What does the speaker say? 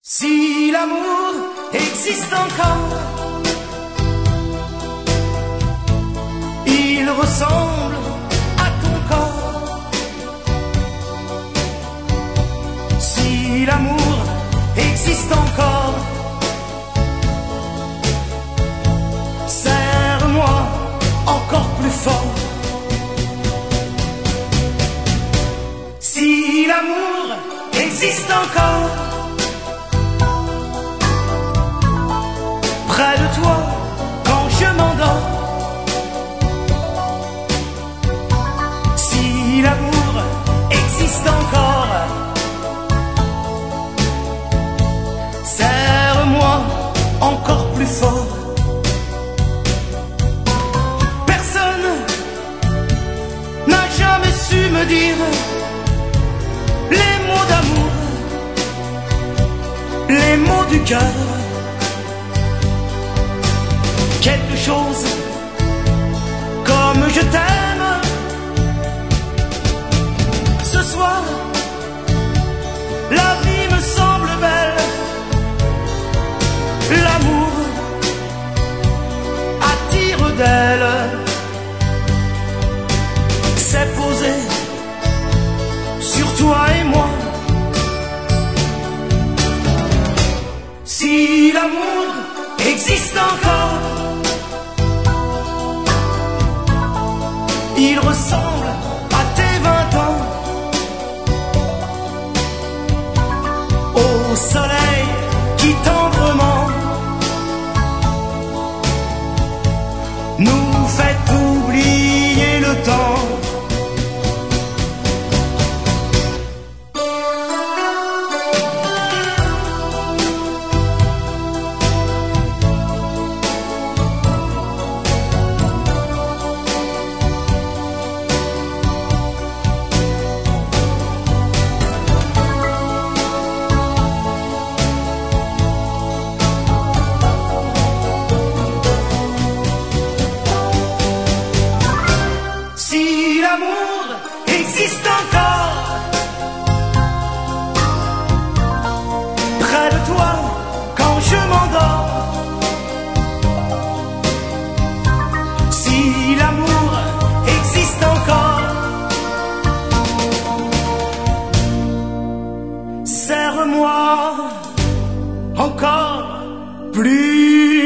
Si l'amour existe encore, il ressemble à ton corps. Si l'amour existe encore, serre-moi encore plus fort. Si l'amour existe encore, près de toi quand je m'endors. Si l'amour existe encore, serre-moi encore plus fort. Personne n'a jamais su me dire les mots d'amour, les mots du cœur. Quelque chose comme je t'aime. Ce soir, la vie me semble belle. L'amour attire d'elle. C'est posé sur toi et moi. Si l'amour existe encore, il ressemble à tes 20 ans, au soleil qui tendrement nous fait oublier le temps. Si l'amour existe encore, près de toi quand je m'endors. Si l'amour existe encore, serre-moi encore plus